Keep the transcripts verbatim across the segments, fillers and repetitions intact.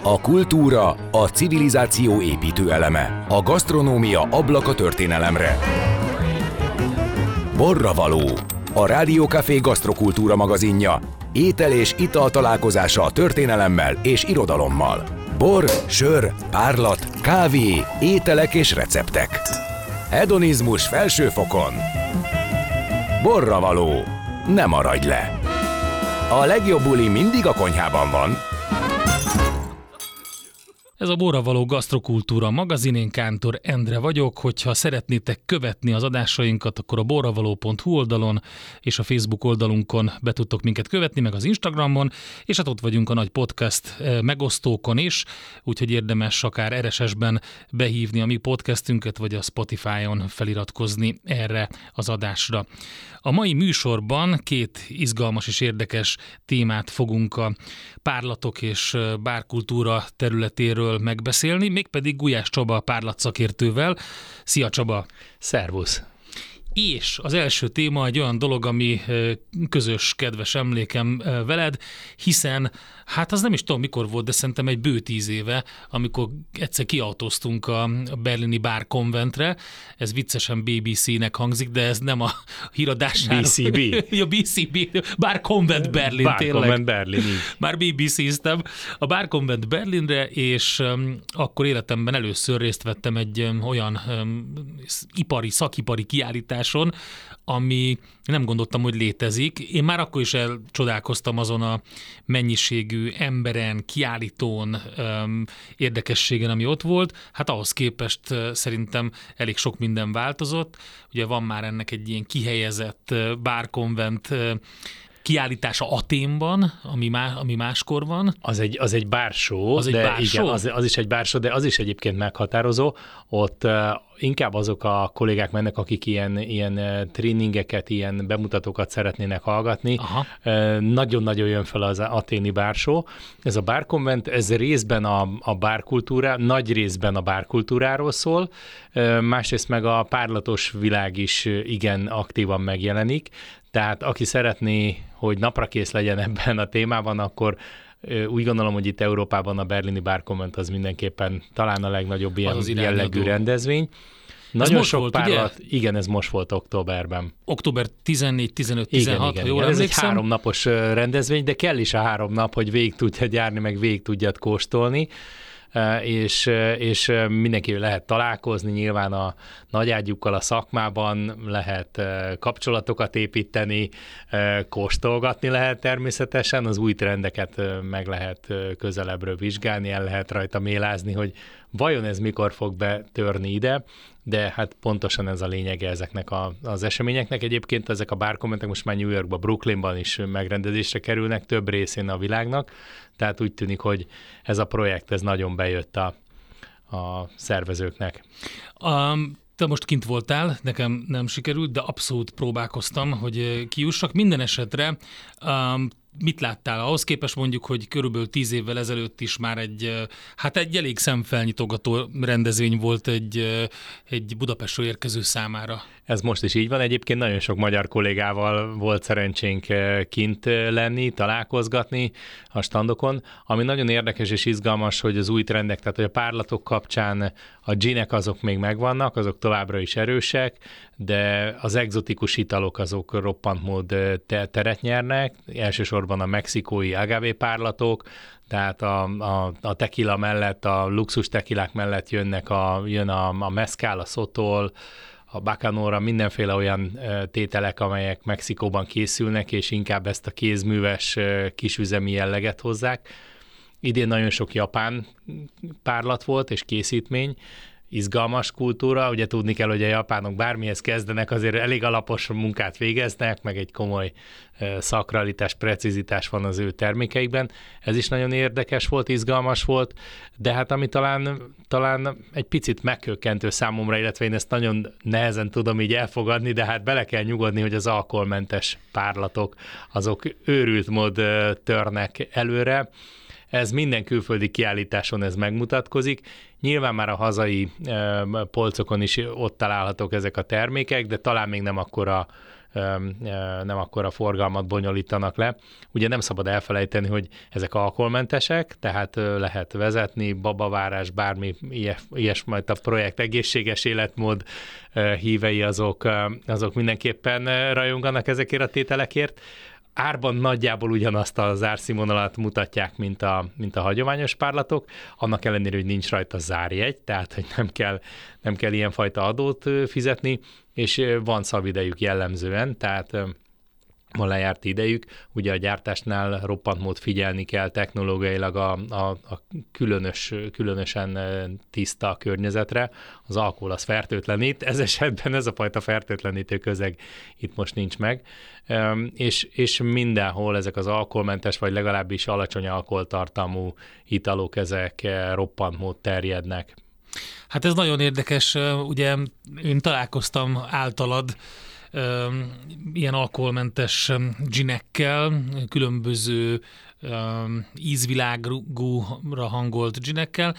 A kultúra, a civilizáció építő eleme. A gasztronómia ablaka történelemre. Borravaló, a Rádió Café gasztrokultúra magazinja. Étel és ital találkozása a történelemmel és irodalommal. Bor, sör, párlat, kávé, ételek és receptek. Hedonizmus felső fokon. Borravaló, ne maradj le! A legjobb buli mindig a konyhában van. Ez a Borravaló Gasztrokultúra magazin, én Kántor Endre vagyok. Hogyha szeretnétek követni az adásainkat, akkor a borravaló pont hu oldalon és a Facebook oldalunkon be tudtok minket követni, meg az Instagramon, és hát ott vagyunk a nagy podcast megosztókon is, úgyhogy érdemes akár er es es-ben behívni a mi podcastünket, vagy a Spotify-on feliratkozni erre az adásra. A mai műsorban két izgalmas és érdekes témát fogunk a párlatok és bárkultúra területéről megbeszélni, mégpedig Gulyás Csaba párlatszakértővel. Szia Csaba! Szervusz! És az első téma egy olyan dolog, ami közös kedves emlékem veled, hiszen hát az nem is tudom mikor volt, de szerintem egy bő tíz éve, amikor egyszer kiautóztunk a berlini bárkonventre. Ez viccesen bé bé cé-nek hangzik, de ez nem a híradásáról. bé cé bé. Ja, bé cé bé, Bárkonvent Berlin, Bár tényleg. Bárkonvent Berlin, így. Már bé bé cé-ztem a Bárkonvent Berlinre, és um, akkor életemben először részt vettem egy um, olyan um, ipari, szakipari kiállításon, ami nem gondoltam, hogy létezik. Én már akkor is elcsodálkoztam azon a mennyiségű emberen, kiállítón, öm, érdekességen, ami ott volt. Hát ahhoz képest uh, szerintem elég sok minden változott. Ugye van már ennek egy ilyen kihelyezett uh, bárkonvent uh, kiállítása Athénban, ami, má, ami máskor van. Az egy, az egy bársó, az egy de bársó? Igen, az, az is egy bársó, de az is egyébként meghatározó. Ott uh, inkább azok a kollégák mennek, akik ilyen, ilyen uh, tréningeket, ilyen bemutatókat szeretnének hallgatni. Uh, nagyon-nagyon jön fel az athéni bársó. Ez a bárkonvent, ez részben a, a bárkultúrá, nagy részben a bárkultúráról szól, uh, másrészt meg a párlatos világ is uh, igen aktívan megjelenik. Tehát aki szeretné, hogy naprakész legyen ebben a témában, akkor úgy gondolom, hogy itt Európában a berlini bárkonvent az mindenképpen talán a legnagyobb ilyen az jellegű rendezvény. Nagyon sok volt, párlat, ugye? Igen, ez most volt októberben. október tizennégy, tizenöt, tizenhat, igen, ha jól igen. Ez egy háromnapos rendezvény, de kell is a három nap, hogy végig tudjad járni, meg végig tudjad kóstolni. És, és mindenki lehet találkozni, nyilván a nagyágyukkal a szakmában lehet kapcsolatokat építeni, kóstolgatni lehet természetesen, az új trendeket meg lehet közelebbről vizsgálni, el lehet rajta mélázni, hogy vajon ez mikor fog betörni ide, de hát pontosan ez a lényege ezeknek a, az eseményeknek. Egyébként ezek a bárkonventek most már New Yorkban, Brooklynban is megrendezésre kerülnek, több részén a világnak, tehát úgy tűnik, hogy ez a projekt, ez nagyon bejött a, a szervezőknek. Um... Te most kint voltál, nekem nem sikerült, de abszolút próbálkoztam, hogy kijussak. Minden esetre um, mit láttál? Ahhoz képest mondjuk, hogy körülbelül tíz évvel ezelőtt is már egy, hát egy elég szemfelnyitogató rendezvény volt egy, egy Budapestről érkező számára. Ez most is így van. Egyébként nagyon sok magyar kollégával volt szerencsénk kint lenni, találkozgatni a standokon. Ami nagyon érdekes és izgalmas, hogy az új trendek, tehát hogy a párlatok kapcsán a ginek azok még megvannak, azok továbbra is erősek, de az egzotikus italok azok roppant mód teret nyernek, elsősorban a mexikói agave párlatok, tehát a, a, a tequila mellett, a luxus tequilák mellett jönnek a, jön a, a mezcal, a szotol, a bacanora, mindenféle olyan tételek, amelyek Mexikóban készülnek, és inkább ezt a kézműves kisüzemi jelleget hozzák. Idén nagyon sok japán párlat volt, és készítmény, izgalmas kultúra, ugye tudni kell, hogy a japánok bármihez kezdenek, azért elég alapos munkát végeznek, meg egy komoly szakralitás, precizitás van az ő termékeikben. Ez is nagyon érdekes volt, izgalmas volt, de hát ami talán, talán egy picit megkökkentő számomra, illetve én ezt nagyon nehezen tudom így elfogadni, de hát bele kell nyugodni, hogy az alkoholmentes párlatok, azok őrült mód törnek előre. Ez minden külföldi kiállításon ez megmutatkozik. Nyilván már a hazai e, polcokon is ott találhatók ezek a termékek, de talán még nem akkora nem akkora forgalmat bonyolítanak le. Ugye nem szabad elfelejteni, hogy ezek alkoholmentesek, tehát lehet vezetni, babavárás, bármi ilyesfajta projekt, egészséges életmód hívei azok, azok mindenképpen rajonganak ezekért a tételekért. Árban nagyjából ugyanazt az árszínvonalat mutatják, mint a, mint a hagyományos párlatok, annak ellenére, hogy nincs rajta zárjegy, tehát hogy nem kell, nem kell ilyenfajta adót fizetni, és van szabidejük jellemzően, tehát van lejárt idejük. Ugye a gyártásnál roppant mód figyelni kell technológiailag a, a, a különös, különösen tiszta környezetre. Az alkohol az fertőtlenít, ez esetben ez a fajta fertőtlenítő közeg itt most nincs meg. És, és mindenhol ezek az alkoholmentes, vagy legalábbis alacsony alkoholtartalmú italok, ezek roppant mód terjednek. Hát ez nagyon érdekes, ugye én találkoztam általad ilyen alkoholmentes ginekkel, különböző ízvilágra hangolt ginekkel,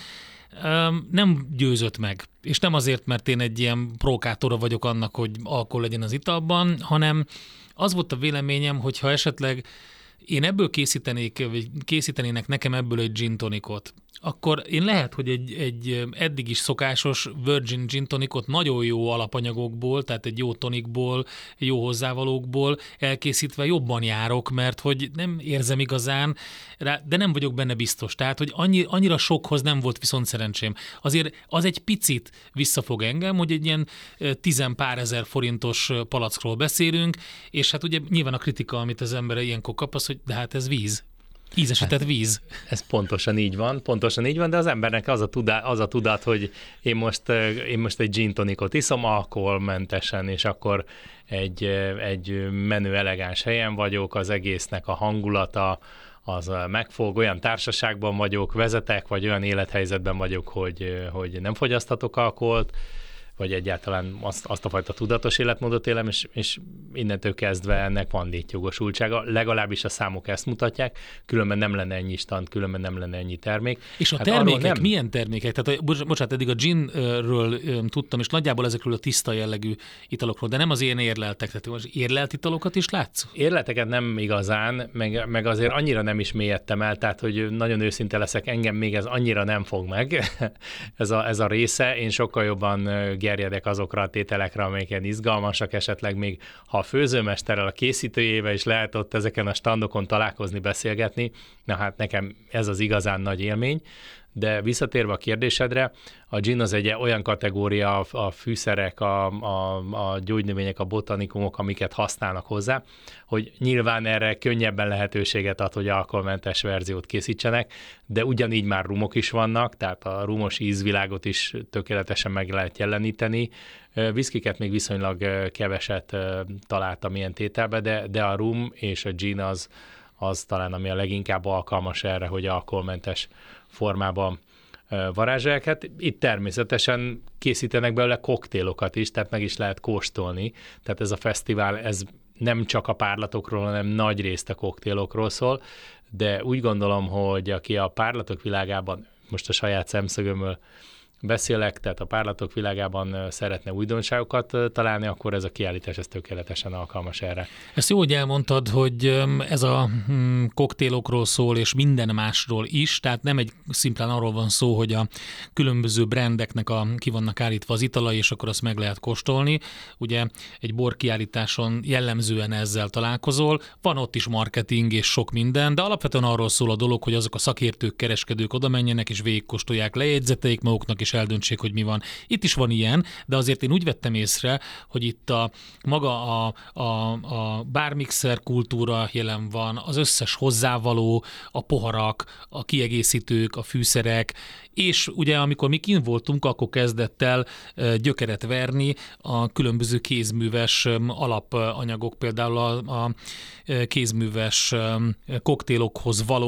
nem győzött meg. És nem azért, mert én egy ilyen provokátora vagyok annak, hogy alkohol legyen az italban, hanem az volt a véleményem, hogy ha esetleg én ebből készítenék, vagy készítenének nekem ebből egy gin tonicot, akkor én lehet, hogy egy, egy eddig is szokásos virgin gin tonicot nagyon jó alapanyagokból, tehát egy jó tonikból, jó hozzávalókból elkészítve jobban járok, mert hogy nem érzem igazán, de nem vagyok benne biztos. Tehát, hogy annyi, annyira sokhoz nem volt viszont szerencsém. Azért az egy picit visszafog engem, hogy egy ilyen tizen pár ezer forintos palackról beszélünk, és hát ugye nyilván a kritika, amit az ember ilyenkor kap, az, hogy de hát ez víz. Ízesített víz. Ez pontosan így van, pontosan így van, de az embernek az a tudat, az a tudat hogy én most, én most egy gin tonicot iszom alkoholmentesen, és akkor egy, egy menő, elegáns helyen vagyok, az egésznek a hangulata az megfog, olyan társaságban vagyok, vezetek, vagy olyan élethelyzetben vagyok, hogy, hogy nem fogyasztatok alkoholt, vagy egyáltalán azt, azt a fajta tudatos életmódot élem, és, és innentől kezdve ennek van létjogosultsága. Legalábbis a számok ezt mutatják, különben nem lenne ennyi stand, különben nem lenne ennyi termék. És a hát termékek, nem... milyen termékek? Tehát, bocsánat, eddig a ginről tudtam, és nagyjából ezekről a tiszta jellegű italokról, de nem az ilyen érleltek. Tehát most érlelt italokat is látsz? Érlelteket nem igazán, meg, meg azért annyira nem is mélyedtem el, tehát hogy nagyon őszinte leszek, engem még ez annyira nem fog meg, ez, a, ez a része. Én sokkal jobban gerjedek azokra a tételekre, amelyek ilyen izgalmasak, esetleg még ha a főzőmesterrel, a készítőjével is lehet ott ezeken a standokon találkozni, beszélgetni, na hát nekem ez az igazán nagy élmény. De visszatérve a kérdésedre, a gin az egy olyan kategória, a fűszerek, a, a, a gyógynövények, a botanikumok, amiket használnak hozzá, hogy nyilván erre könnyebben lehetőséget ad, hogy alkoholmentes verziót készítsenek, de ugyanígy már rumok is vannak, tehát a rumos ízvilágot is tökéletesen meg lehet jeleníteni. Viszkiket még viszonylag keveset találtam ilyen tételbe, de, de a rum és a gin az, az talán ami a leginkább alkalmas erre, hogy alkoholmentes formában varázsolják. Hát itt természetesen készítenek belőle koktélokat is, tehát meg is lehet kóstolni. Tehát ez a fesztivál, ez nem csak a párlatokról, hanem nagy részt a koktélokról szól, de úgy gondolom, hogy aki a párlatok világában, most a saját szemszögömről beszélek, tehát a párlatok világában szeretne újdonságokat találni, akkor ez a kiállítás ez tökéletesen alkalmas erre. Ezt jó, hogy elmondtad, hogy ez a koktélokról szól, és minden másról is, tehát nem egy szimplán arról van szó, hogy a különböző brandeknek a, ki vannak állítva az italai, és akkor azt meg lehet kóstolni. Ugye egy borkiállításon jellemzően ezzel találkozol, van ott is marketing és sok minden, de alapvetően arról szól a dolog, hogy azok a szakértők, kereskedők oda menjenek, és végigkóstolják, lejegyzeteik maguknak, és eldöntsék, hogy mi van. Itt is van ilyen, de azért én úgy vettem észre, hogy itt a maga a, a, a bármixer kultúra jelen van, az összes hozzávaló, a poharak, a kiegészítők, a fűszerek, és ugye amikor mi kint voltunk, akkor kezdett el gyökeret verni a különböző kézműves alapanyagok, például a, a kézműves koktélokhoz való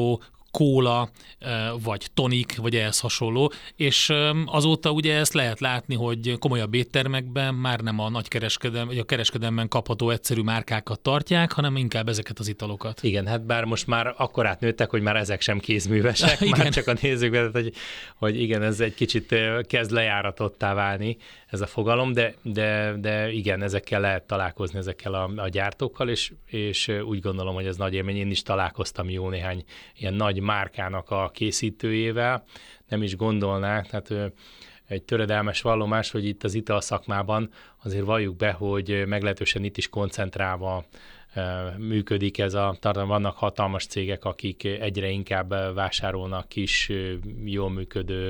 kóla, vagy tonik, vagy ehhez hasonló, és azóta ugye ezt lehet látni, hogy komolyabb éttermekben már nem a nagykereskedelem, vagy a kereskedelemben kapható egyszerű márkákat tartják, hanem inkább ezeket az italokat. Igen, hát bár most már akkorát nőttek, hogy már ezek sem kézművesek, már csak a nézők, hogy, hogy igen, ez egy kicsit kezd lejáratottá válni ez a fogalom, de, de, de igen, ezekkel lehet találkozni, ezekkel a, a gyártókkal, és, és úgy gondolom, hogy ez nagy élmény. Én is találkoztam jó néhány ilyen nagy márkának a készítőjével, nem is gondolnák, tehát egy töredelmes vallomás, hogy itt az italszakmában azért valljuk be, hogy meglehetősen itt is koncentrálva működik ez a tartalom. Vannak hatalmas cégek, akik egyre inkább vásárolnak kis, jól működő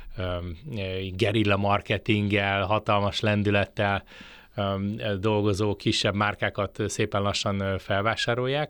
gerilla marketinggel, hatalmas lendülettel dolgozó kisebb márkákat szépen lassan felvásárolják,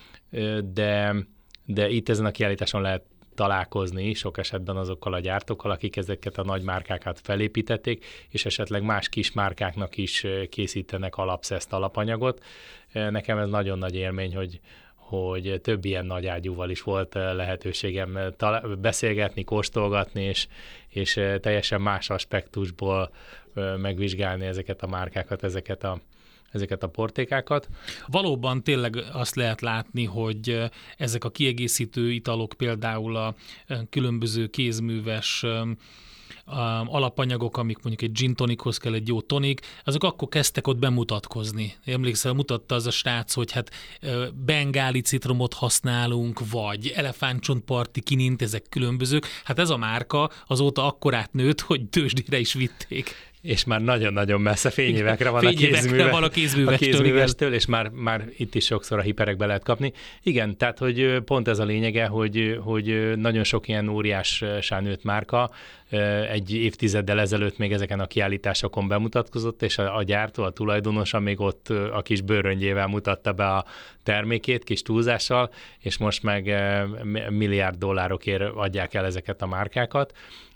de, de itt ezen a kiállításon lehet találkozni sok esetben azokkal a gyártókkal, akik ezeket a nagy márkákat felépítették, és esetleg más kis márkáknak is készítenek alapszeszt, alapanyagot. Nekem ez nagyon nagy élmény, hogy, hogy több ilyen nagy ágyúval is volt lehetőségem talál- beszélgetni, kóstolgatni, és, és teljesen más aspektusból megvizsgálni ezeket a márkákat, ezeket a ezeket a portékákat. Valóban tényleg azt lehet látni, hogy ezek a kiegészítő italok, például a különböző kézműves alapanyagok, amik mondjuk egy gin tonichoz kell egy jó tonik, azok akkor kezdtek ott bemutatkozni. Emlékszel, mutatta az a srác, hogy hát bengáli citromot használunk, vagy elefántcsontparti kinint, ezek különbözők. Hát ez a márka azóta akkorát nőtt, hogy tőzsdére is vitték. És már nagyon-nagyon messze fényévekre van fényévekre a, kézműve, van a kézművestől, a kézművestől, és már, már itt is sokszor a hiperekbe lehet kapni. Igen, tehát hogy pont ez a lényege, hogy, hogy nagyon sok ilyen óriássá nőtt márka egy évtizeddel ezelőtt még ezeken a kiállításokon bemutatkozott, és a, a gyártó, a tulajdonosa még ott a kis bőröngyével mutatta be a termékét, kis túlzással, és most meg milliárd dollárokért adják el ezeket a márkákat.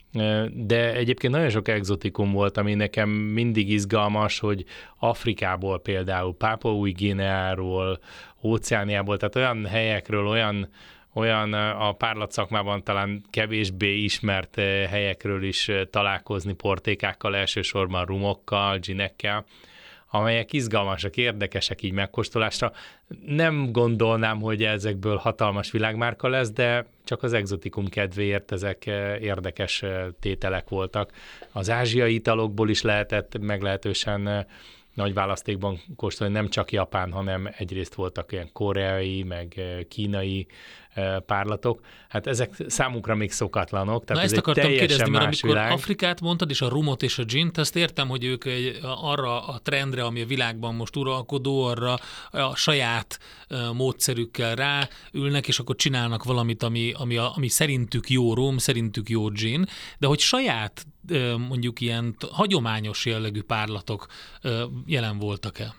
De egyébként nagyon sok egzotikum volt, ami nekem mindig izgalmas, hogy Afrikából például, Pápua Új-Guineáról, Óceániából, tehát olyan helyekről, olyan, olyan a párlatszakmában talán kevésbé ismert helyekről is találkozni portékákkal, elsősorban rumokkal, ginekkel, amelyek izgalmasak, érdekesek így megkóstolásra. Nem gondolnám, hogy ezekből hatalmas világmárka lesz, de csak az egzotikum kedvéért ezek érdekes tételek voltak. Az ázsiai italokból is lehetett meglehetősen nagy választékban kóstolni, nem csak japán, hanem egyrészt voltak ilyen koreai, meg kínai párlatok. Hát ezek számunkra még szokatlanok. Tehát Na ez ezt akartam kérdezni, mert amikor világ. Afrikát mondtad, és a rumot és a gint, azt értem, hogy ők egy, arra a trendre, ami a világban most uralkodó, arra a saját módszerükkel ráülnek, és akkor csinálnak valamit, ami, ami, a, ami szerintük jó rum, szerintük jó gin, de hogy saját mondjuk ilyen hagyományos jellegű párlatok jelen voltak-e?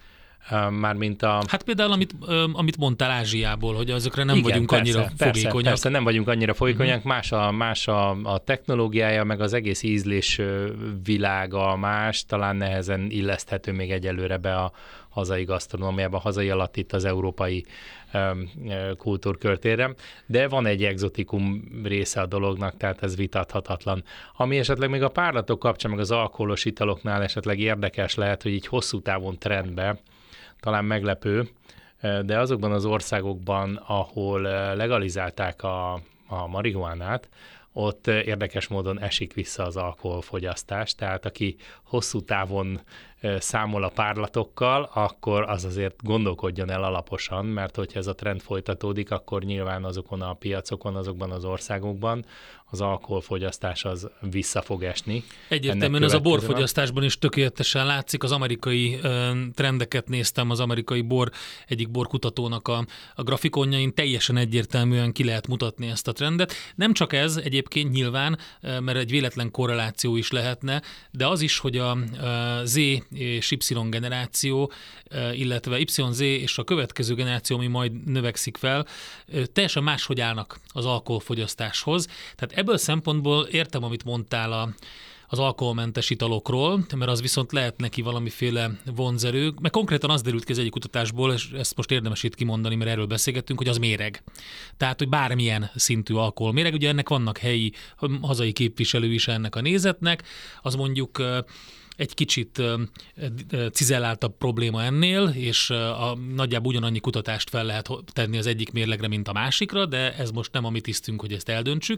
Mármint a... Hát például, amit, amit mondtál Ázsiából, hogy azokra nem Igen, vagyunk persze, annyira persze, fogékonyak. Persze, nem vagyunk annyira fogékonyak, uh-huh. más, a, más a, a technológiája, meg az egész ízlés világa más, talán nehezen illeszthető még egyelőre be a hazai gasztronómiába, hazai alatt itt az európai um, kultúrkörtére, de van egy egzotikum része a dolognak, tehát ez vitathatatlan. Ami esetleg még a párlatok kapcsán, meg az alkoholos italoknál esetleg érdekes lehet, hogy így hosszú távon trendbe, talán meglepő, de azokban az országokban, ahol legalizálták a, a marihuánát, ott érdekes módon esik vissza az alkoholfogyasztás, tehát aki hosszú távon számol a párlatokkal, akkor az azért gondolkodjon el alaposan, mert hogyha ez a trend folytatódik, akkor nyilván azokon a piacokon, azokban az országokban az alkoholfogyasztás az vissza fog esni. Egyértelműen ez a borfogyasztásban is tökéletesen látszik. Az amerikai ö, trendeket néztem, az amerikai bor, egyik borkutatónak a, a grafikonjain, teljesen egyértelműen ki lehet mutatni ezt a trendet. Nem csak ez egyébként nyilván, mert egy véletlen korreláció is lehetne, de az is, hogy a Z és Y generáció, illetve Y Z és a következő generáció, ami majd növekszik fel, teljesen máshogy állnak az alkoholfogyasztáshoz. Tehát ebből szempontból értem, amit mondtál a, az alkoholmentes italokról, mert az viszont lehet neki valamiféle vonzerő, mert konkrétan az derült ki az egyik kutatásból, és ezt most érdemes itt kimondani, mert erről beszélgettünk, hogy az méreg. Tehát, hogy bármilyen szintű alkoholméreg, ugye ennek vannak helyi, hazai képviselő is ennek a nézetnek, az mondjuk egy kicsit cizelláltabb probléma ennél, és a, nagyjából ugyanannyi kutatást fel lehet tenni az egyik mérlegre, mint a másikra, de ez most nem a mi tisztünk, hogy ezt eldöntsük.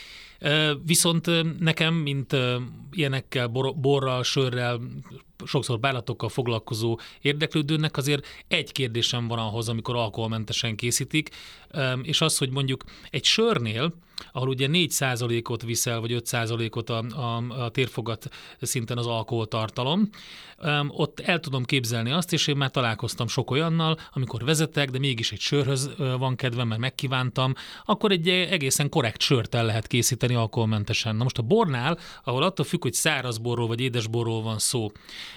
Viszont nekem, mint ilyenekkel, bor, borral, sörrel, sokszor bárlatokkal foglalkozó érdeklődőnek azért egy kérdésem van ahhoz, amikor alkoholmentesen készítik, és az, hogy mondjuk egy sörnél, ahol ugye négy százalékot viszel, vagy öt százalékot a, a, a térfogat szinten az alkoholtartalom, ott el tudom képzelni azt, és én már találkoztam sok olyannal, amikor vezetek, de mégis egy sörhöz van kedvem, mert megkívántam, akkor egy egészen korrekt sört el lehet készíteni alkoholmentesen. Na most a bornál, ahol attól függ, hogy száraz borról vagy édes borról van szó,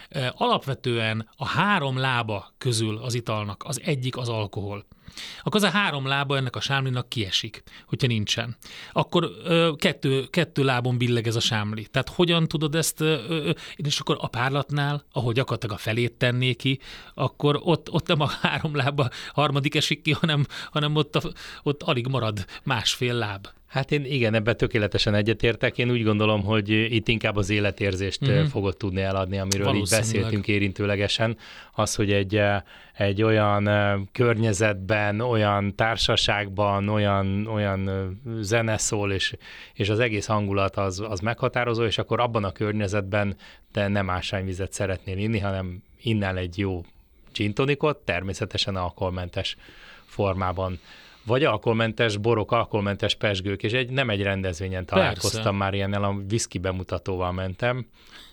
alapvetően a három lába közül az italnak az egyik az alkohol. Akkor az a három lába ennek a sámlinak kiesik, hogyha nincsen. Akkor ö, kettő, kettő lábon billeg ez a sámli. Tehát hogyan tudod ezt, ö, ö, és akkor a párlatnál, ahol gyakorlatilag a felét tenné ki, akkor ott, ott nem a három lába harmadik esik ki, hanem, hanem ott, a, ott alig marad másfél láb. Hát én igen, ebben tökéletesen egyetértek. Én úgy gondolom, hogy itt inkább az életérzést mm-hmm. fogod tudni eladni, amiről így beszéltünk érintőlegesen. Az, hogy egy, egy olyan környezetben, olyan társaságban, olyan, olyan zene szól, és, és az egész hangulat az, az meghatározó, és akkor abban a környezetben te nem ásványvizet szeretnél inni, hanem innál egy jó gin tonicot, természetesen alkoholmentes formában. Vagy alkoholmentes borok, alkoholmentes pezsgők, és egy, nem egy rendezvényen találkoztam Persze. már ilyennel, a whisky bemutatóval mentem,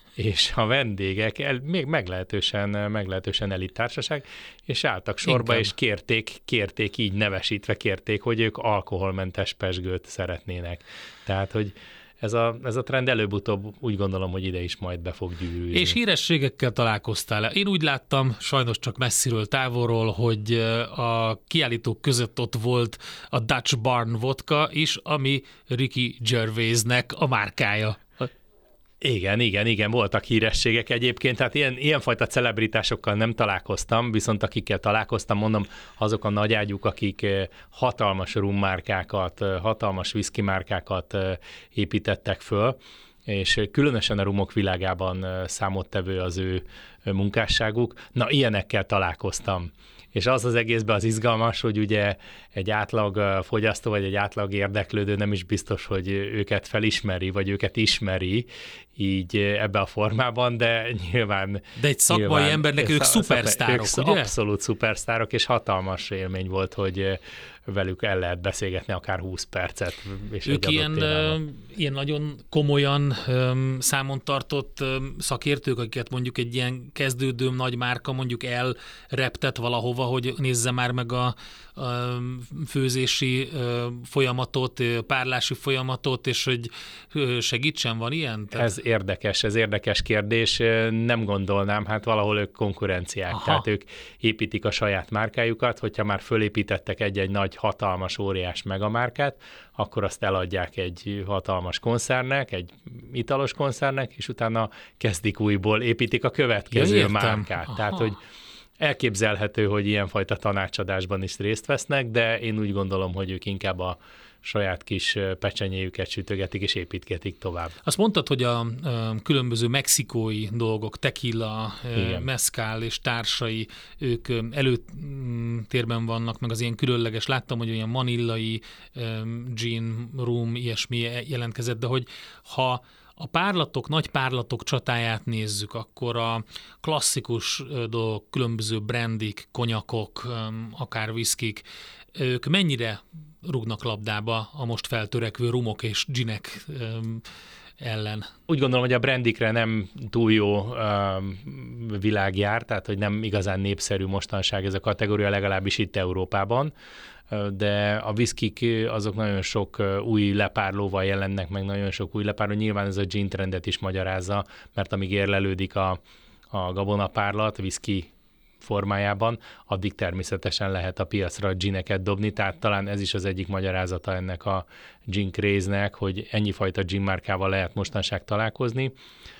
és a vendégek, el, még meglehetősen, meglehetősen elit társaság, és álltak sorba, Inkább. és kérték, kérték, így nevesítve kérték, hogy ők alkoholmentes pezsgőt szeretnének. Tehát, hogy Ez a, ez a trend előbb-utóbb úgy gondolom, hogy ide is majd be fog gyűrűzni. És hírességekkel találkoztál. Én úgy láttam, sajnos csak messziről, távolról, hogy a kiállítók között ott volt a Dutch Barn vodka is, ami Ricky Gervaisnek a márkája. Igen, igen, igen, voltak hírességek egyébként, tehát ilyen, ilyenfajta celebritásokkal nem találkoztam, viszont akikkel találkoztam, mondom, azok a nagyágyúk, akik hatalmas rummárkákat, hatalmas whisky márkákat építettek föl, és különösen a rumok világában számottevő az ő munkásságuk. Na, ilyenekkel találkoztam. És az az egészben az izgalmas, hogy ugye egy átlag fogyasztó, vagy egy átlag érdeklődő nem is biztos, hogy őket felismeri, vagy őket ismeri így ebbe a formában, de nyilván... De egy szakmai nyilván, embernek ők szupersztárok, ők ugye? Abszolút szupersztárok, és hatalmas élmény volt, hogy velük el lehet beszélgetni akár húsz percet. És ők ilyen, ilyen nagyon komolyan um, számon tartott um, szakértők, akiket mondjuk egy ilyen kezdődő nagy márka mondjuk elreptet valahova, hogy nézze már meg a, a főzési uh, folyamatot, párlási folyamatot, és hogy segítsen, van ilyen? Tehát... Ez érdekes, ez érdekes kérdés. Nem gondolnám, hát valahol ők konkurenciák. Aha. Tehát ők építik a saját márkájukat, hogyha már fölépítettek egy-egy nagy hatalmas, óriás megamárkát, akkor azt eladják egy hatalmas koncernnek, egy italos koncernnek, és utána kezdik újból, építik a következő ja, márkát. Aha. Tehát, hogy elképzelhető, hogy ilyenfajta tanácsadásban is részt vesznek, de én úgy gondolom, hogy ők inkább a saját kis pecsenyéjüket sütögetik és építgetik tovább. Azt mondtad, hogy a, a különböző mexikói dolgok, tequila, Igen. mezcal és társai, ők előtérben vannak, meg az ilyen különleges, láttam, hogy olyan manillai gin, rum, ilyesmi jelentkezett, de hogy ha a párlatok, nagy párlatok csatáját nézzük, akkor a klasszikus dolgok, különböző brandik, konyakok, akár viszkik, ők mennyire rúgnak labdába a most feltörekvő rumok és ginek ellen? Úgy gondolom, hogy a brandikre nem túl jó uh, világ jár, tehát hogy nem igazán népszerű mostanság ez a kategória, legalábbis itt Európában, de a viszkik azok nagyon sok új lepárlóval jelennek meg, nagyon sok új lepárló. Nyilván ez a gin trendet is magyarázza, mert amíg érlelődik a, a gabonapárlat, viszki formájában, addig természetesen lehet a piacra gineket dobni, tehát talán ez is az egyik magyarázata ennek a gin craze-nek, hogy ennyi fajta gin márkával lehet mostanság találkozni,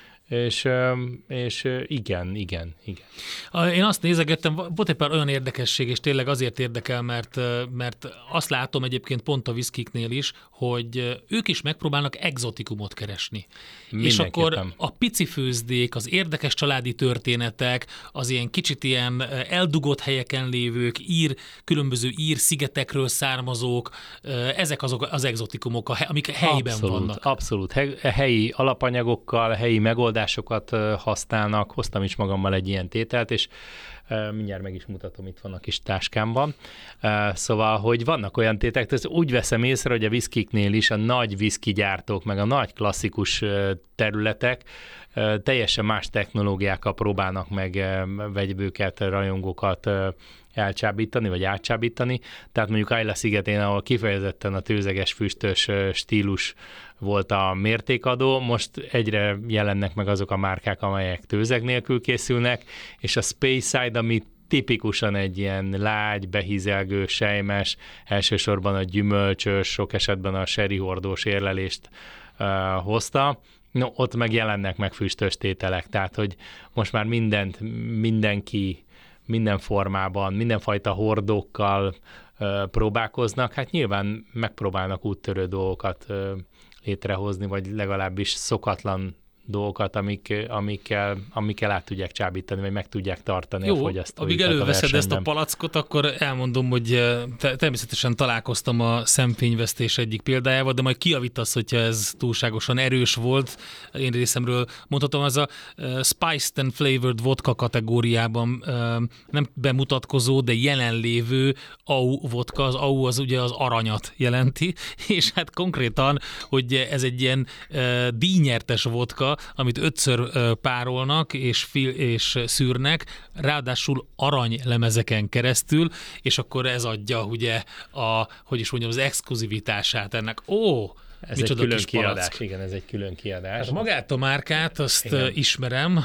és, és igen, igen, igen. Én azt nézegettem, volt egy pár olyan érdekesség, és tényleg azért érdekel, mert, mert azt látom egyébként pont a viszkiknél is, hogy ők is megpróbálnak egzotikumot keresni. És akkor a pici főzdék, az érdekes családi történetek, az ilyen kicsit ilyen eldugott helyeken lévők, ír, különböző ír szigetekről származók, ezek azok az egzotikumok, amik helyben abszolút, vannak. Abszolút, helyi alapanyagokkal, helyi megoldásokat használnak. Hoztam is magammal egy ilyen tételt, és mindjárt meg is mutatom, itt van a kis táskámban. Szóval, hogy vannak olyan tételek, ezt úgy veszem észre, hogy a viszkiknél is a nagy viszkigyártók, meg a nagy klasszikus területek teljesen más technológiákkal próbálnak meg vegyvőket, rajongókat elcsábítani, vagy átcsábítani. Tehát mondjuk Islay szigetén, ahol kifejezetten a tőzeges füstös stílus volt a mértékadó, most egyre jelennek meg azok a márkák, amelyek tőzeg nélkül készülnek, és a Speyside, ami tipikusan egy ilyen lágy, behízelgő, sejmes, elsősorban a gyümölcsös, sok esetben a sherry hordós érlelést uh, hozta. No, ott meg jelennek meg füstös tételek, tehát hogy most már mindent, mindenki, minden formában, mindenfajta hordókkal uh, próbálkoznak, hát nyilván megpróbálnak úttörő dolgokat uh, létrehozni, vagy legalábbis szokatlan dolgokat, amik, amikkel, amikkel át tudják csábítani, vagy meg tudják tartani Jó, a fogyasztóikat. Amíg előveszed ezt a palackot, akkor elmondom, hogy természetesen találkoztam a szemfényvesztés egyik példájával, de majd kijavítasz, hogyha ez túlságosan erős volt. Én részemről mondhatom, az a spiced and flavored vodka kategóriában nem bemutatkozó, de jelenlévő á u vodka. Az á u az ugye az aranyat jelenti, és hát konkrétan, hogy ez egy ilyen díjnyertes vodka, amit ötször párolnak és, fil- és szűrnek, ráadásul aranylemezeken keresztül, és akkor ez adja ugye a, hogy is mondjam, az exkluzivitását ennek. Ó, ez egy külön kiadás, palack. Igen, ez egy külön kiadás. Hát magát a márkát, azt igen. ismerem.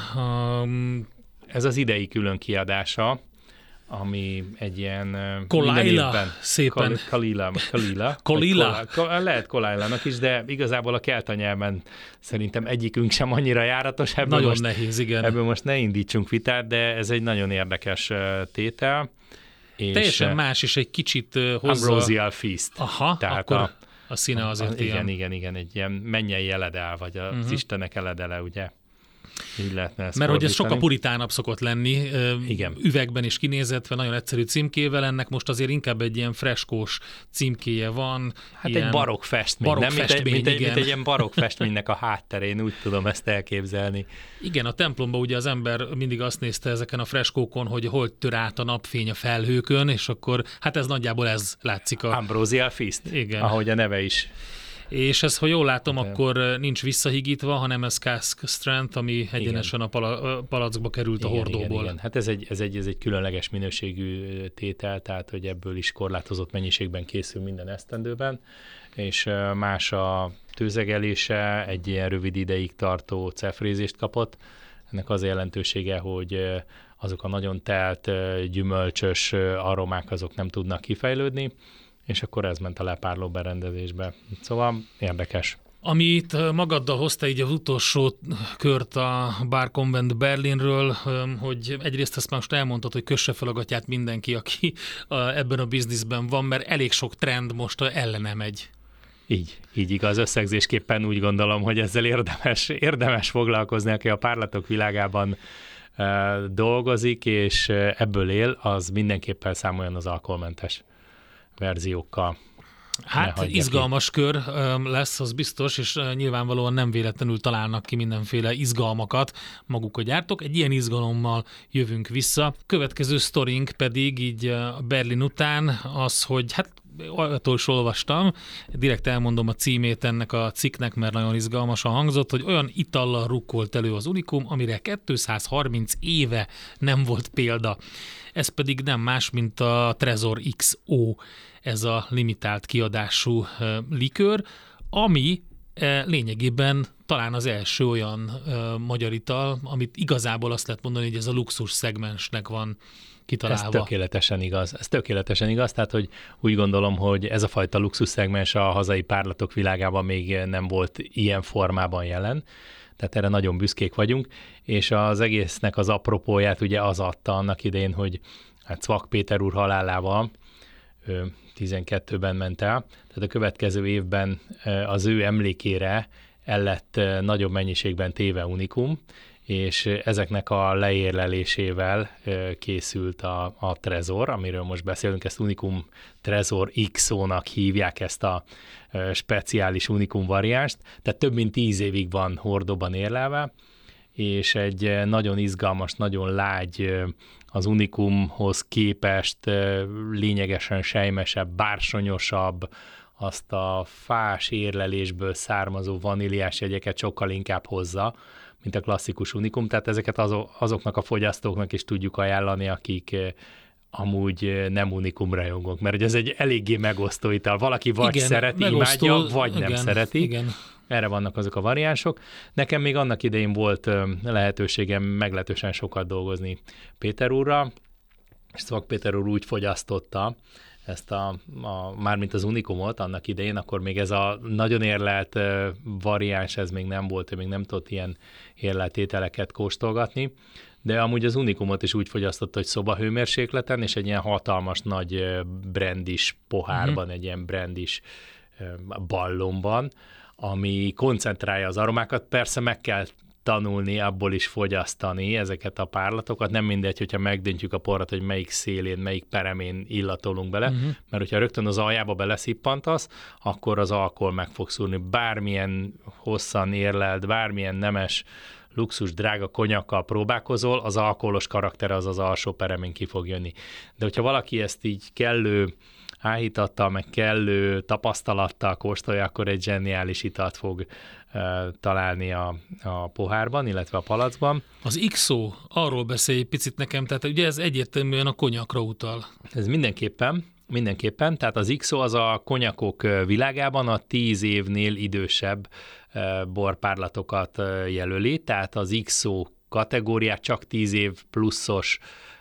Um, ez az idei külön kiadása, ami egy ilyen Kolaila, szépen. Kal- Kalila, Kalila. Kolila. Kol- lehet Kolailának is, de igazából a kelta nyelven szerintem egyikünk sem annyira járatos. Ebből nagyon most, nehéz, igen. Ebből most ne indítsunk vitát, de ez egy nagyon érdekes tétel. És teljesen más, és egy kicsit hozzá... Ambrosial Feast. Aha, tehát akkor a, a színe azért a, ilyen. Igen, igen, igen, egy ilyen mennyei eledel, vagy az uh-huh. istenek eledele, ugye? Így lehetne ezt Mert hogy ez sokkal puritánabb szokott lenni, igen. üvegben is kinézetve, nagyon egyszerű címkével, ennek most azért inkább egy ilyen freskós címkéje van. Hát egy barokk festmény, barokk nem? Festmény, mint, egy, igen. mint egy ilyen barokk festménynek a hátterén, úgy tudom ezt elképzelni. Igen, a templomban ugye az ember mindig azt nézte ezeken a freskókon, hogy hol tör át a napfény a felhőkön, és akkor hát ez nagyjából ez látszik. A... Ambrosial Feast, igen. Ahogy a neve is. És ez, ha jól látom, hát, akkor nincs visszahigítva, hanem ez cask strength, ami egyenesen a pala- palackba került igen, a hordóból. Igen, igen. Hát ez egy, ez, egy, ez egy különleges minőségű tétel, tehát hogy ebből is korlátozott mennyiségben készül minden esztendőben, és más a tőzegelése, egy ilyen rövid ideig tartó cefrézést kapott. Ennek az a jelentősége, hogy azok a nagyon telt, gyümölcsös aromák azok nem tudnak kifejlődni, és akkor ez ment a lepárló berendezésbe. Szóval érdekes. Amit magaddal hozta így az utolsó kört a Bar Convent Berlinről, hogy egyrészt ezt most elmondtad, hogy kösse fel a gatyát mindenki, aki ebben a bizniszben van, mert elég sok trend most ellene megy. Így, így igaz. Összegzésképpen úgy gondolom, hogy ezzel érdemes, érdemes foglalkozni, aki a párlatok világában e, dolgozik, és ebből él, az mindenképpen számoljon az alkoholmentes verziókkal. Hát izgalmas ki. kör lesz, az biztos, és nyilvánvalóan nem véletlenül találnak ki mindenféle izgalmakat maguk a gyártók. Egy ilyen izgalommal jövünk vissza. Következő sztorink pedig így a Berlin után az, hogy hát attól is olvastam, direkt elmondom a címét ennek a cikknek, mert nagyon izgalmasan hangzott, hogy olyan itallal rukkolt elő az Unicum, amire kétszázharminc éve nem volt példa. Ez pedig nem más, mint a Trezor iksz o, ez a limitált kiadású likőr, ami lényegében talán az első olyan ö, magyar ital, amit igazából azt lehet mondani, hogy ez a luxus szegmensnek van kitalálva. Ez tökéletesen igaz. Ez tökéletesen igaz, tehát hogy úgy gondolom, hogy ez a fajta luxus szegmens a hazai párlatok világában még nem volt ilyen formában jelen, tehát erre nagyon büszkék vagyunk, és az egésznek az apropóját ugye az adta annak idején, hogy hát Cvak Péter úr halálával ő tizenkettőben ment el, tehát a következő évben az ő emlékére el lett nagyobb mennyiségben téve Unikum, és ezeknek a leérlelésével készült a, a Trezor, amiről most beszélünk, ezt Unikum Trezor iksz ó-nak hívják ezt a speciális Unikum variánst, tehát több mint tíz évig van hordóban érlelve, és egy nagyon izgalmas, nagyon lágy, az Unikumhoz képest lényegesen sejmesebb, bársonyosabb, azt a fás érlelésből származó vaníliás jegyeket sokkal inkább hozza, mint a klasszikus Unikum, tehát ezeket azoknak a fogyasztóknak is tudjuk ajánlani, akik amúgy nem Unikum rajongók, mert ez egy eléggé megosztó ital. Valaki vagy igen, szereti, megosztó, imádja, vagy igen, nem szereti. Igen. Erre vannak azok a variánsok. Nekem még annak idején volt lehetőségem meglehetősen sokat dolgozni Péter úrral, és Cvak Péter úr úgy fogyasztotta ezt a, a mármint az Unikumot annak idején, akkor még ez a nagyon érlelt variáns, ez még nem volt, ő még nem tudott ilyen érlelt ételeket kóstolgatni, de amúgy az Unikumot is úgy fogyasztotta, hogy szobahőmérsékleten, és egy ilyen hatalmas nagy brandis pohárban, uh-huh. egy ilyen brandis ballonban, ami koncentrálja az aromákat. Persze meg kell tanulni, abból is fogyasztani ezeket a párlatokat. Nem mindegy, hogyha megdöntjük a porrat, hogy melyik szélén, melyik peremén illatolunk bele, uh-huh. mert hogyha rögtön az aljába beleszippantasz, akkor az alkohol meg fog szúrni. Bármilyen hosszan érlelt, bármilyen nemes, luxus, drága konyakkal próbálkozol, az alkoholos karaktere az az alsó peremén ki fog jönni. De hogyha valaki ezt így kellő áhítattal, meg kellő tapasztalattal kóstolja, akkor egy zseniális italt fog uh, találni a, a pohárban, illetve a palacban. Az iksz ó, arról beszélj egy picit nekem, tehát ugye ez egyértelműen a konyakra utal. Ez mindenképpen, mindenképpen, tehát az iksz ó az a konyakok világában a tíz évnél idősebb uh, borpárlatokat uh, jelöli, tehát az iksz ó kategóriát csak tíz év pluszos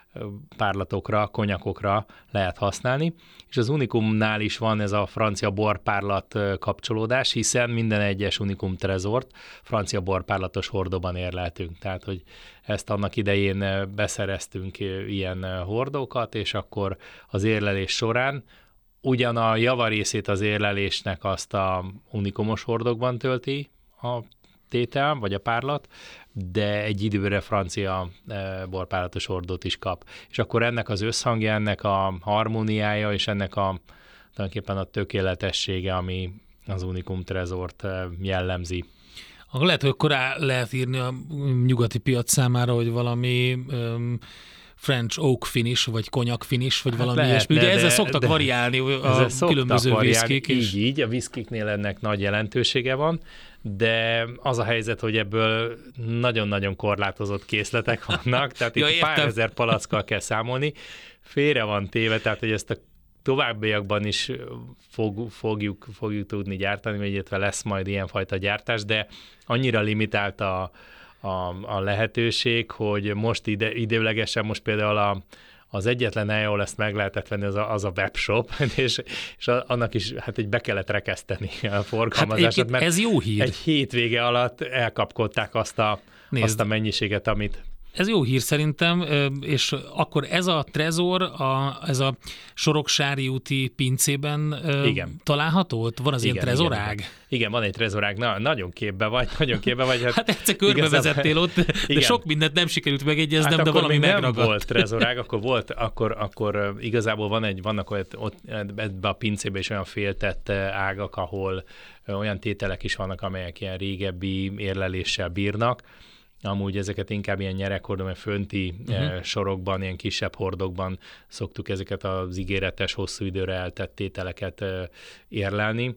párlatokra, konyakokra lehet használni, és az Unikumnál is van ez a francia borpárlat kapcsolódás, hiszen minden egyes Unikum Trezort francia borpárlatos hordóban érleltünk, tehát hogy ezt annak idején beszereztünk ilyen hordókat, és akkor az érlelés során ugyan a javarészét az érlelésnek azt a unikumos hordókban tölti a tétel, vagy a párlat, de egy időre francia e, borpárlatos hordót is kap. És akkor ennek az összhangja, ennek a harmóniája, és ennek a tulajdonképpen a tökéletessége, ami az Unikum Trezort e, jellemzi. Lehet, hogy akkor rá lehet írni a nyugati piac számára, hogy valami um, French oak finish, vagy konyak finish, vagy valami hát ilyesmi. Ugye ezzel szoktak de, variálni a különböző viszkik. Így, így, a viszkiknél ennek nagy jelentősége van, de az a helyzet, hogy ebből nagyon-nagyon korlátozott készletek vannak, tehát ja, itt értem. Pár ezer palackkal kell számolni. Félre van téve, tehát hogy ezt a továbbiakban is fog, fogjuk, fogjuk tudni gyártani, vagy illetve lesz majd ilyenfajta gyártás, de annyira limitált a, a, a lehetőség, hogy most ide, időlegesen most például a az egyetlen hely, ahol ezt meg lehetett venni, az a, az a webshop, és, és annak is hát egy be kellett rekeszteni a forgalmazását, hát mert ez jó hír. Egy hétvége alatt elkapkodták azt a, azt a mennyiséget, amit... Ez jó hír szerintem, és akkor ez a Trezor, a, ez a Soroksári úti pincében igen. található? Van az igen, ilyen trezorág? Igen, igen, van egy trezorág, Na, nagyon képbe vagy, nagyon képbe vagy. Hát, hát egyszer körbevezettél ott, de igen. sok mindent nem sikerült megegyeznem, hát de valami megragadt. Nem volt trezorág, akkor volt, akkor, akkor igazából van egy, vannak ott, ott ebbe a pincébe is olyan féltett ágak, ahol olyan tételek is vannak, amelyek ilyen régebbi érleléssel bírnak. Amúgy ezeket inkább ilyen nyerekhordó, mert fönti uh-huh. sorokban, ilyen kisebb hordokban szoktuk ezeket az ígéretes, hosszú időre eltett tételeket érlelni,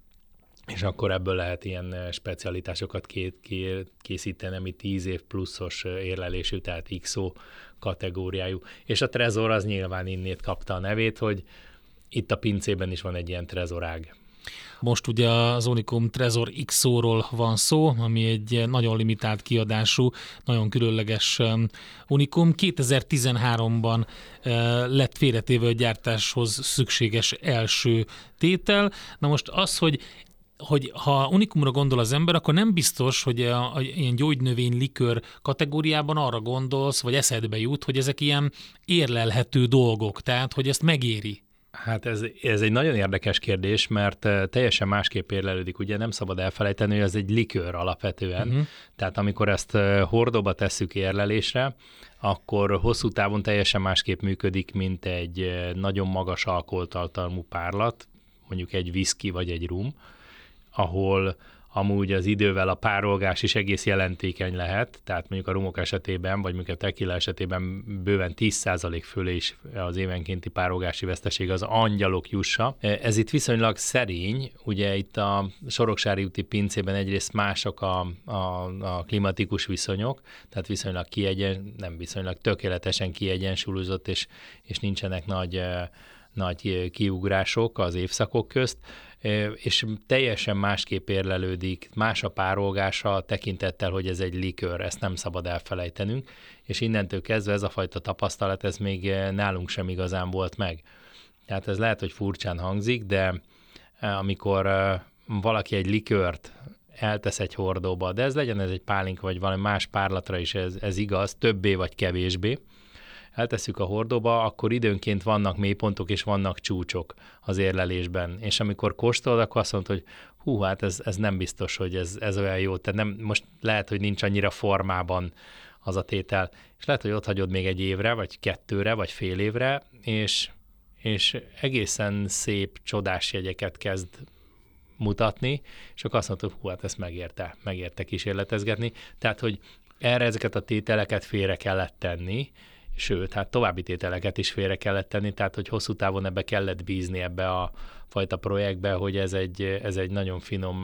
és akkor ebből lehet ilyen specialitásokat készíteni, ami tíz év pluszos érlelésű, tehát iksz ó kategóriájú. És a Trezor az nyilván innét kapta a nevét, hogy itt a pincében is van egy ilyen trezorág. Most ugye az Unicum Trezor iksz o-ról van szó, ami egy nagyon limitált kiadású, nagyon különleges Unicum. kétezer-tizenháromban lett félretéve a gyártáshoz szükséges első tétel. Na most az, hogy hogy ha Unicumra gondol az ember, akkor nem biztos, hogy a, a ilyen gyógynövény likőr kategóriában arra gondolsz, vagy eszedbe jut, hogy ezek ilyen érlelhető dolgok, tehát hogy ezt megéri. Hát ez, ez egy nagyon érdekes kérdés, mert teljesen másképp érlelődik, ugye nem szabad elfelejteni, hogy ez egy likőr alapvetően, uh-huh. tehát amikor ezt hordóba tesszük érlelésre, akkor hosszú távon teljesen másképp működik, mint egy nagyon magas alkoholtartalmú párlat, mondjuk egy viszki vagy egy rum, ahol amúgy az idővel a párolgás is egész jelentékeny lehet, tehát mondjuk a rumok esetében, vagy mondjuk a tequila esetében bőven tíz százalék fölé is az évenkénti párolgási veszteség az angyalok jussa. Ez itt viszonylag szerény, ugye itt a Soroksári úti pincében egyrészt mások a, a, a klimatikus viszonyok, tehát viszonylag kiegyen, nem viszonylag tökéletesen kiegyensúlyozott, és, és nincsenek nagy, nagy kiugrások az évszakok közt, és teljesen másképp érlelődik, más a párolgása tekintettel, hogy ez egy likőr, ezt nem szabad elfelejtenünk, és innentől kezdve ez a fajta tapasztalat, ez még nálunk sem igazán volt meg. Tehát ez lehet, hogy furcsán hangzik, de amikor valaki egy likőrt eltesz egy hordóba, de ez legyen ez egy pálinka, vagy valami más párlatra is ez, ez igaz, többé vagy kevésbé, eltesszük a hordóba, akkor időnként vannak mélypontok és vannak csúcsok az érlelésben. És amikor kóstolod, akkor azt mondod, hogy hú, hát ez, ez nem biztos, hogy ez, ez olyan jó. Tehát nem, most lehet, hogy nincs annyira formában az a tétel. És lehet, hogy ott hagyod még egy évre, vagy kettőre, vagy fél évre, és, és egészen szép, csodás jegyeket kezd mutatni, és akkor azt mondod, hogy hú, hát ezt megérte, megérte kísérletezgetni. Tehát, hogy erre ezeket a tételeket félre kellett tenni, sőt, hát további tételeket is félre kellett tenni, tehát hogy hosszú távon ebbe kellett bízni ebbe a fajta projektbe, hogy ez egy, ez egy nagyon finom,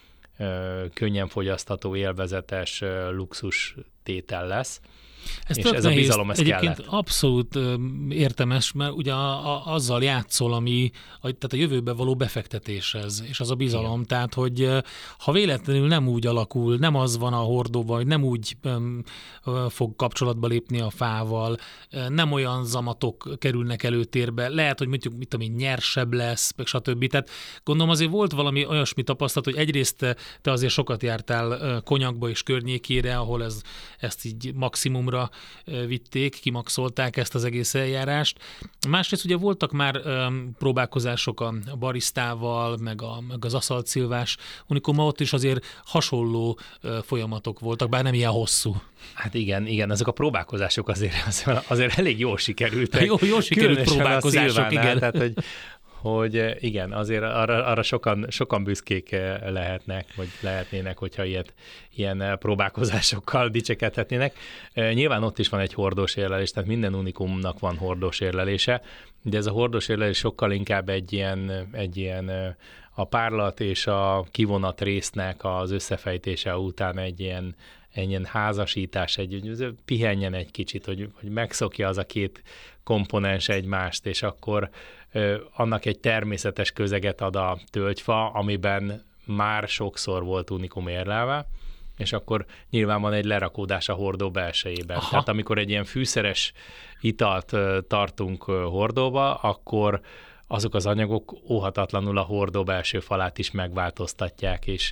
könnyen fogyasztható, élvezetes luxus tétel lesz. Ez és ez a bizalom, ez egyébként kellett. Abszolút ö, értemes, mert ugye a, a, azzal játszol, ami a, tehát a jövőbe való befektetéshez, és az a bizalom. Igen. Tehát, hogy ö, ha véletlenül nem úgy alakul, nem az van a hordóban, hogy nem úgy ö, ö, fog kapcsolatba lépni a fával, ö, nem olyan zamatok kerülnek előtérbe, lehet, hogy mondjuk, mit tudom én, nyersebb lesz, meg stb. Tehát gondolom azért volt valami olyasmi tapasztalat, hogy egyrészt te, te azért sokat jártál ö, Konyakba és környékére, ahol ez, ezt így maximumra vitték, kimaxolták ezt az egész eljárást. Másrészt ugye voltak már um, próbálkozások a barisztával, meg, a, meg az aszaltszilvás Unicum, ott is azért hasonló uh, folyamatok voltak, bár nem ilyen hosszú. Hát igen, igen, ezek a próbálkozások azért, azért elég jól sikerültek. Jó, jól sikerült próbálkozások, igen. Tehát, hogy hogy igen, azért arra, arra sokan, sokan büszkék lehetnek, vagy lehetnének, hogyha ilyet, ilyen próbálkozásokkal dicsekedhetnének. Nyilván ott is van egy hordós érlelés, tehát minden Unicumnak van hordós érlelése, de ez a hordós érlelés sokkal inkább egy ilyen, egy ilyen a párlat és a kivonat résznek az összefejtése után egy ilyen, egy ilyen házasítás, egy, pihenjen egy kicsit, hogy, hogy megszokja az a két komponens egymást, és akkor ö, annak egy természetes közeget ad a tölgyfa, amiben már sokszor volt Unicum érlelve, és akkor nyilván van egy lerakódás a hordó belsejében. Aha. Tehát amikor egy ilyen fűszeres italt ö, tartunk ö, hordóba, akkor azok az anyagok óhatatlanul a hordó belső falát is megváltoztatják, és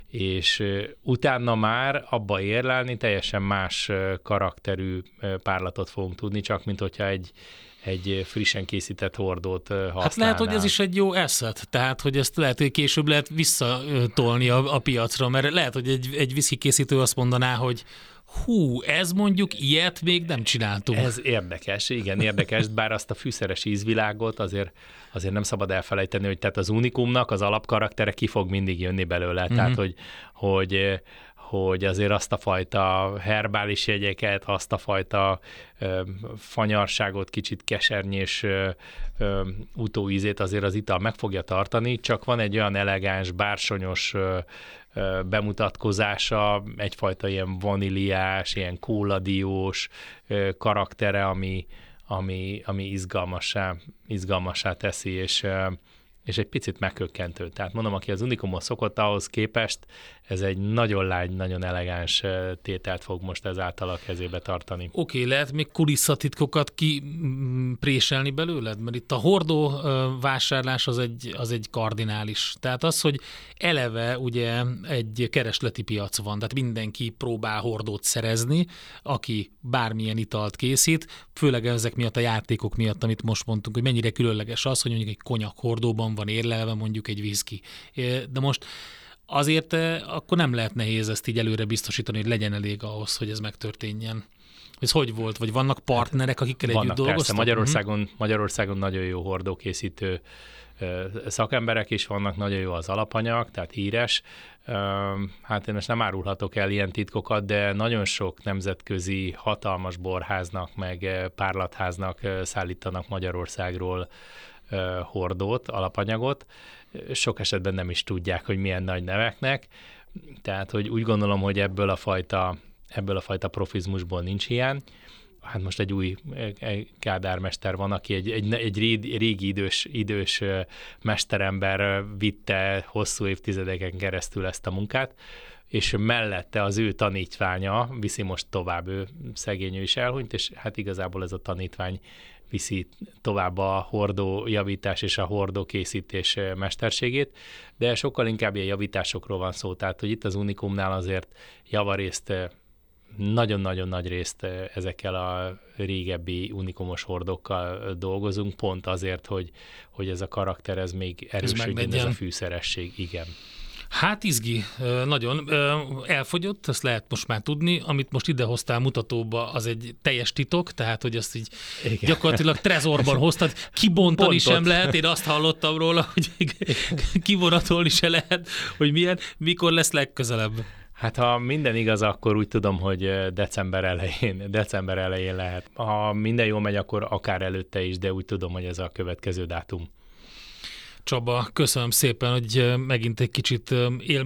és utána már abba érlelni teljesen más karakterű párlatot fogunk tudni, csak mint hogyha egy, egy frissen készített hordót használnál. Hát lehet, hogy ez is egy jó eszet, tehát hogy ezt lehet, hogy később lehet visszatolni a, a piacra, mert lehet, hogy egy, egy whisky készítő azt mondaná, hogy hú, ez mondjuk ilyet még nem csináltunk. Ez érdekes, igen, érdekes, bár azt a fűszeres ízvilágot azért, azért nem szabad elfelejteni, hogy tehát az Unicumnak az alapkaraktere ki fog mindig jönni belőle, mm-hmm. tehát hogy, hogy, hogy azért azt a fajta herbális jegyeket, azt a fajta ö, fanyarságot, kicsit kesernyés ö, ö, utóízét azért az ital meg fogja tartani, csak van egy olyan elegáns, bársonyos ö, bemutatkozása, egyfajta ilyen vaníliás, ilyen kóladiós karaktere, ami, ami, ami izgalmassá, izgalmassá teszi, és, és egy picit meghökkentő. Tehát mondom, aki az Unikumhoz szokott, ahhoz képest ez egy nagyon lágy, nagyon elegáns tételt fog most ezáltal a kezébe tartani. Oké, okay, lehet még kulisszatitkokat kipréselni belőled? Mert itt a hordó vásárlás az egy, az egy kardinális. Tehát az, hogy eleve ugye egy keresleti piac van, tehát mindenki próbál hordót szerezni, aki bármilyen italt készít, főleg ezek miatt a játékok miatt, amit most mondtunk, hogy mennyire különleges az, hogy mondjuk egy konyak hordóban van érlelve mondjuk egy whisky. De most azért akkor nem lehet nehéz ezt így előre biztosítani, hogy legyen elég ahhoz, hogy ez megtörténjen. Ez hogy volt? Vagy vannak partnerek, akikkel vannak, együtt dolgoztak? Persze, Magyarországon, uh-huh. Magyarországon nagyon jó hordókészítő szakemberek is vannak, nagyon jó az alapanyag, tehát híres. Hát én most nem árulhatok el ilyen titkokat, de nagyon sok nemzetközi hatalmas borháznak, meg párlatháznak szállítanak Magyarországról hordót, alapanyagot. Sok esetben nem is tudják, hogy milyen nagy neveknek. Tehát, hogy úgy gondolom, hogy ebből a fajta, ebből a fajta profizmusból nincs hiány. Hát most egy új kádármester van, aki egy, egy, egy régi idős, idős mesterember vitte hosszú évtizedeken keresztül ezt a munkát, és mellette az ő tanítványa viszi most tovább, ő szegény, ő is elhunyt, és hát igazából ez a tanítvány viszi tovább a hordó javítás és a hordó készítés mesterségét, de sokkal inkább ilyen javításokról van szó, tehát hogy itt az Unikumnál azért javarészt nagyon-nagyon nagy részt ezekkel a régebbi unikumos hordokkal dolgozunk, pont azért, hogy, hogy ez a karakter, ez még erősödjön, ez, ez a fűszeresség, igen. Hát izgi, nagyon. Elfogyott, ezt lehet most már tudni. Amit most idehoztál mutatóba, az egy teljes titok, tehát, hogy azt így igen. Gyakorlatilag trezorban hoztad, kibontani Pontot. Sem lehet. Én azt hallottam róla, hogy kivonatolni se lehet, hogy milyen, mikor lesz legközelebb. Hát ha minden igaz, akkor úgy tudom, hogy december elején, december elején lehet. Ha minden jól megy, akkor akár előtte is, de úgy tudom, hogy ez a következő dátum. Csaba, köszönöm szépen, hogy megint egy kicsit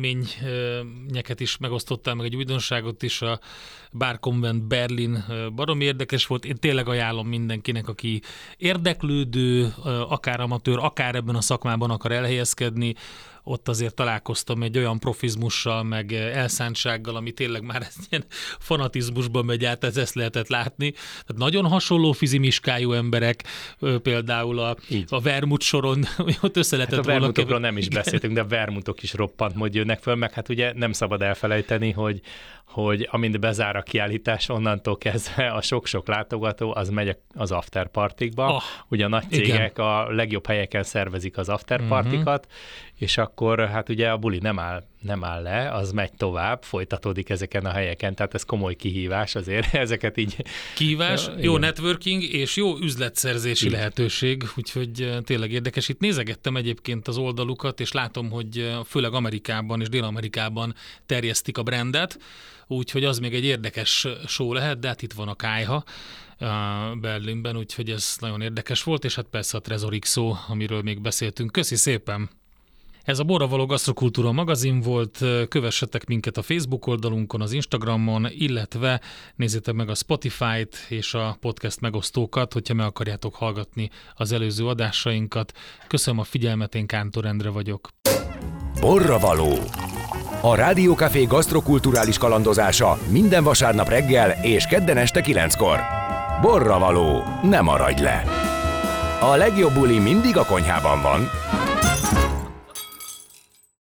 élményeket is megosztottál, meg egy újdonságot is. A Bar Convent Berlin baromi érdekes volt. Én tényleg ajánlom mindenkinek, aki érdeklődő, akár amatőr, akár ebben a szakmában akar elhelyezkedni. Ott azért találkoztam egy olyan profizmussal, meg elszántsággal, ami tényleg már ilyen fanatizmusban megy át, ez ezt lehetett látni. Tehát nagyon hasonló fizimiskájú emberek, például a, a vermut soron, ott össze lehetett hát a vermutokról nem is beszéltünk, de a vermutok is roppant mód jönnek föl, meg hát ugye nem szabad elfelejteni, hogy hogy amint bezár a kiállítás, onnantól kezdve a sok-sok látogató, az megy az afterpartikba. Oh, ugye a nagy cégek igen. a legjobb helyeken szervezik az afterpartikat, uh-huh. és akkor hát ugye a buli nem áll, nem áll le, az megy tovább, folytatódik ezeken a helyeken, tehát ez komoly kihívás azért, ezeket így... Kihívás, ja, jó igen. networking és jó üzletszerzési így. Lehetőség, úgyhogy tényleg érdekes. Itt nézegettem egyébként az oldalukat, és látom, hogy főleg Amerikában és Dél-Amerikában terjesztik a brandet, úgyhogy az még egy érdekes show lehet, de hát itt van a kályha Berlinben, úgyhogy ez nagyon érdekes volt, és hát persze a Trezor X O, amiről még beszéltünk. Köszi szépen! Ez a Borra Való Gasztrokultúra magazin volt, kövessetek minket a Facebook oldalunkon, az Instagramon, illetve nézzétek meg a Spotify-t és a podcast megosztókat, hogyha meg akarjátok hallgatni az előző adásainkat. Köszönöm a figyelmet, én Kántor Endre vagyok. Borra Való, a Rádiókafé gasztrokulturális kalandozása minden vasárnap reggel és kedden este kilenckor. Borra Való, ne maradj le! A legjobb buli mindig a konyhában van.